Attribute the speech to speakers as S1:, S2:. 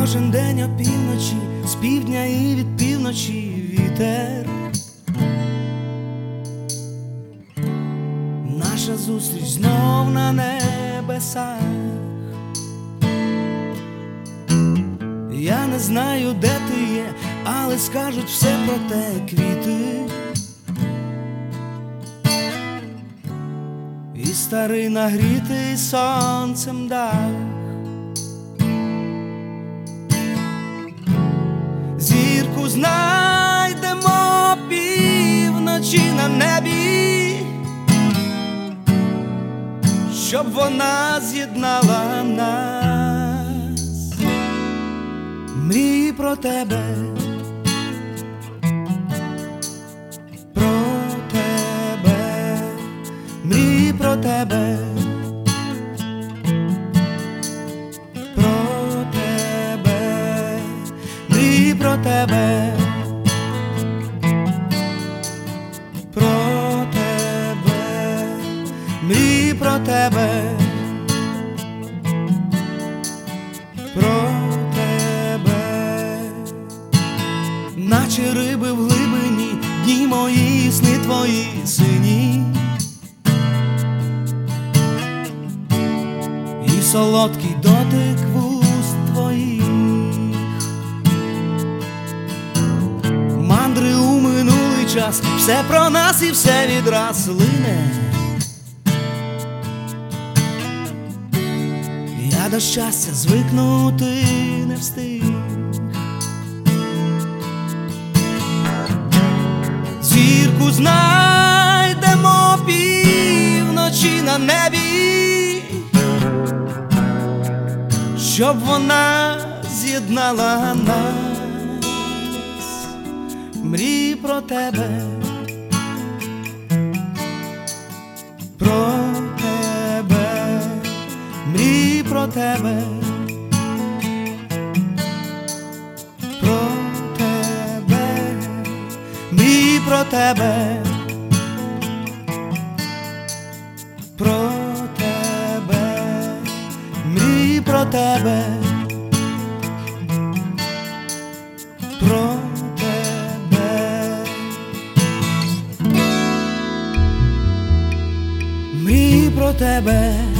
S1: Кожен день опівночі, з півдня і від півночі вітер. Наша зустріч знов на небесах. Я не знаю, де ти є, але скажуть все про те квіти. І старий нагрітий сонцем дах. Зірку знайдемо півночі на небі, щоб вона з'єднала нас. Мрій про тебе, про тебе, мрій про тебе, про тебе, мрій про тебе, про тебе, мрій про тебе, про тебе. Наче риби в глибині, дні мої, сни твої сині. І солодкий дотик вуст твоїх. Мандри у минулий час, все про нас і все відраз лине. Я до щастя звикнути не встиг. Зірку знайдемо півночі на небі, щоб вона з'єднала нас. Мрій про тебе, про тебе, мрій про тебе, про тебе, мрій про тебе, про тебе, мрій про тебе, про тебе, мрій про тебе.